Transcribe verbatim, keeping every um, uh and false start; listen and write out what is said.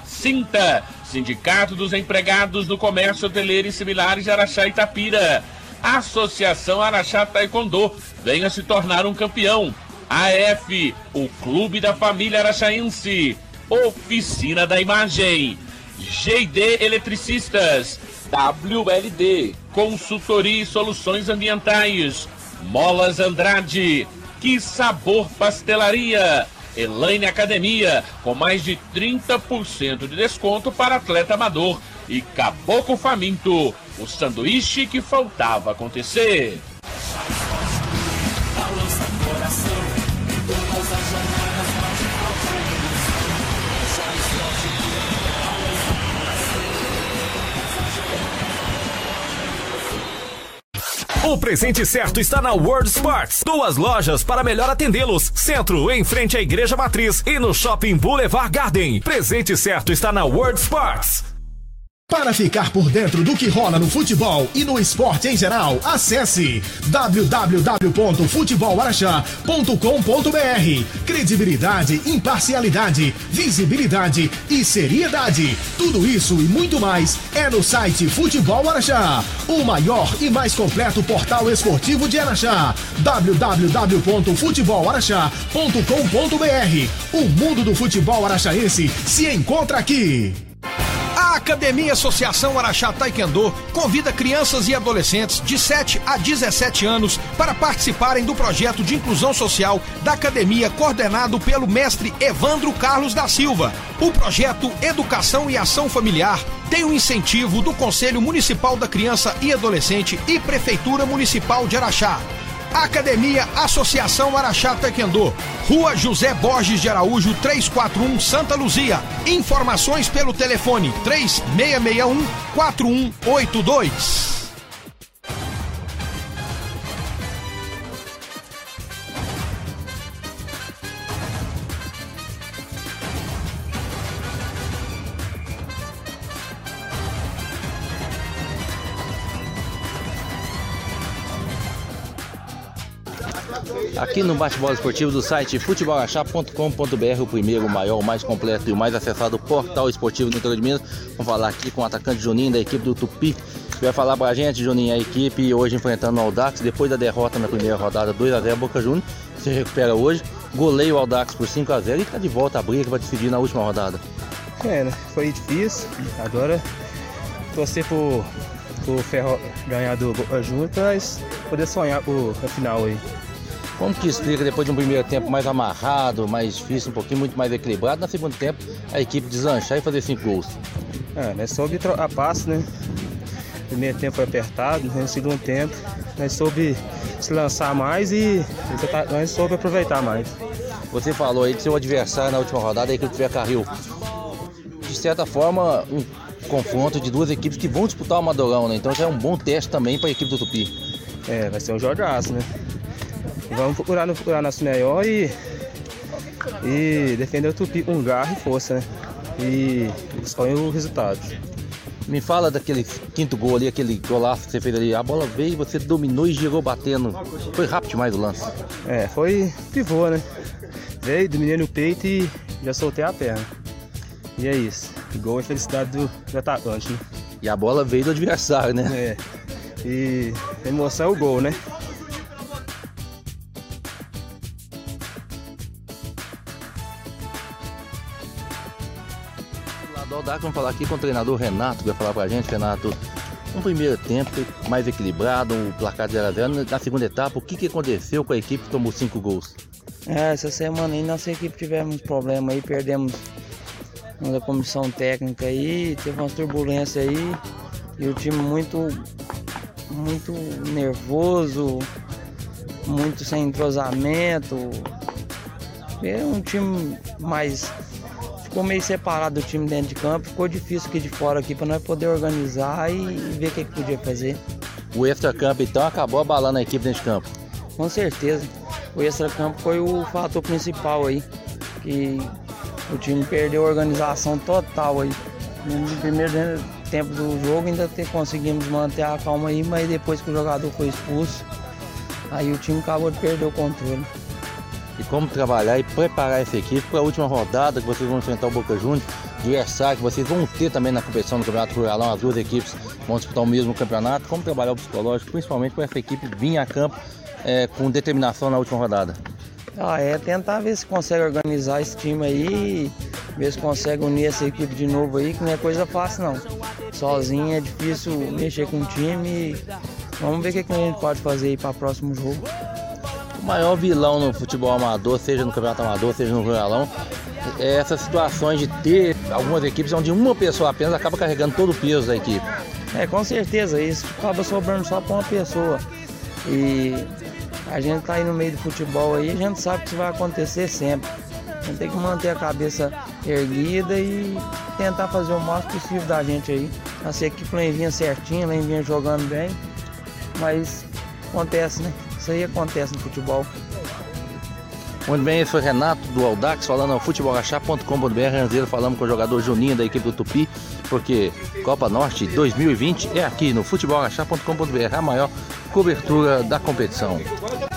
Sinta, Sindicato dos Empregados do Comércio Hoteleiro e Similares de Araxá e Itapira. Associação Araxá Taekwondo, venha se tornar um campeão. A F, o Clube da Família Araxaense. Oficina da Imagem. G D Eletricistas. W L D, Consultoria e Soluções Ambientais. Molas Andrade. Que Sabor Pastelaria. Elaine Academia, com mais de trinta por cento de desconto para atleta amador. E Caboclo Faminto, o sanduíche que faltava acontecer. O presente certo está na World Sports. Duas lojas para melhor atendê-los. Centro, em frente à Igreja Matriz, e no Shopping Boulevard Garden. Presente certo está na World Sports. Para ficar por dentro do que rola no futebol e no esporte em geral, acesse w w w ponto futebol araxá ponto com ponto b r. Credibilidade, imparcialidade, visibilidade e seriedade. Tudo isso e muito mais é no site Futebol Araxá, o maior e mais completo portal esportivo de Araxá. w w w ponto futebol araxá ponto com ponto b r. O mundo do futebol araxaense se encontra aqui. A Academia Associação Araxá Taekwondo convida crianças e adolescentes de sete a dezessete anos para participarem do projeto de inclusão social da academia, coordenado pelo mestre Evandro Carlos da Silva. O projeto Educação e Ação Familiar tem o incentivo do Conselho Municipal da Criança e Adolescente e Prefeitura Municipal de Araxá. Academia Associação Araxá Taekwondo, Rua José Borges de Araújo, trezentos e quarenta e um, Santa Luzia. Informações pelo telefone três seis seis um, quatro um oito dois. Aqui no bate-bola esportivo do site futebol araxá ponto com ponto b r, o primeiro, o maior, o mais completo e o mais acessado portal esportivo do interior de Minas. Vamos falar aqui com o atacante Juninho da equipe do Tupi, que vai falar pra gente, Juninho, a equipe hoje enfrentando o Audax, depois da derrota na primeira rodada dois a zero, Boca Juniors, se recupera hoje, goleia o Audax por cinco a zero e está de volta à briga que vai decidir na última rodada. É, né? Foi difícil, agora torcer por, por Ferro ganhar do Boca Juniors para poder sonhar por a final aí. Como que explica, depois de um primeiro tempo mais amarrado, mais difícil, um pouquinho muito mais equilibrado, no segundo tempo a equipe deslanchar e fazer cinco gols? É, nós soube a passe, né? O primeiro tempo foi apertado, no segundo tempo nós soube se lançar mais e nós soube aproveitar mais. Você falou aí que seu adversário na última rodada é a equipe do Ferrocarril. De certa forma, um confronto de duas equipes que vão disputar o Amadorão, né? Então já é um bom teste também para a equipe do Tupi. É, vai ser um jogaço, né? Vamos procurar, procurar nosso melhor e, e defender o Tupi com garra e força, né? E escolher o resultado. Me fala daquele quinto gol ali, aquele golaço que você fez ali. A bola veio, você dominou e girou batendo. Foi rápido demais o lance. É, foi pivô, né? Veio, dominei no peito e já soltei a perna. E é isso. O gol é felicidade do, do atacante, né? E a bola veio do adversário, né? É. E a emoção é o gol, né? Vamos falar aqui com o treinador Renato, que vai falar pra gente. Renato, um primeiro tempo mais equilibrado, o placar de zero a zero. Na segunda etapa, o que, que aconteceu com a equipe que tomou cinco gols? É, essa semana aí nossa equipe tivemos problema aí, perdemos uma comissão técnica aí, teve uma turbulência aí e o time muito, muito nervoso, muito sem entrosamento. É um time mais... Ficou meio separado do time dentro de campo, ficou difícil aqui de fora aqui para nós poder organizar e ver o que, que podia fazer. O extra-campo então acabou abalando a equipe dentro de campo? Com certeza. O extra-campo foi o fator principal aí, que o time perdeu a organização total aí. No primeiro tempo do jogo ainda te, conseguimos manter a calma aí, mas depois que o jogador foi expulso, aí o time acabou de perder o controle. E como trabalhar e preparar essa equipe para a última rodada que vocês vão enfrentar o Boca Juniors, adversário que vocês vão ter também na competição do Campeonato Ruralão. As duas equipes vão disputar o mesmo campeonato. Como trabalhar o psicológico, principalmente para essa equipe vir a campo é, com determinação na última rodada? Ah, é tentar ver se consegue organizar esse time aí, ver se consegue unir essa equipe de novo aí, que não é coisa fácil não. Sozinho é difícil mexer com o time. Vamos ver o que, que a gente pode fazer aí para o próximo jogo. O maior vilão no futebol amador, seja no campeonato amador, seja no ruralão, é essas situações de ter algumas equipes onde uma pessoa apenas acaba carregando todo o peso da equipe. É, com certeza, isso acaba sobrando só para uma pessoa. E a gente tá aí no meio do futebol aí, a gente sabe que isso vai acontecer sempre. A gente tem que manter a cabeça erguida e tentar fazer o máximo possível da gente aí. Nossa equipe lá vinha certinha, lá vinha jogando bem, mas acontece, né? Isso aí acontece no futebol. Muito bem, esse foi Renato do Audax falando no futebol araxá ponto com ponto br. Ranzeiro, falamos com o jogador Juninho da equipe do Tupi, porque Copa Norte dois mil e vinte é aqui no futebol araxá ponto com ponto br, a maior cobertura da competição.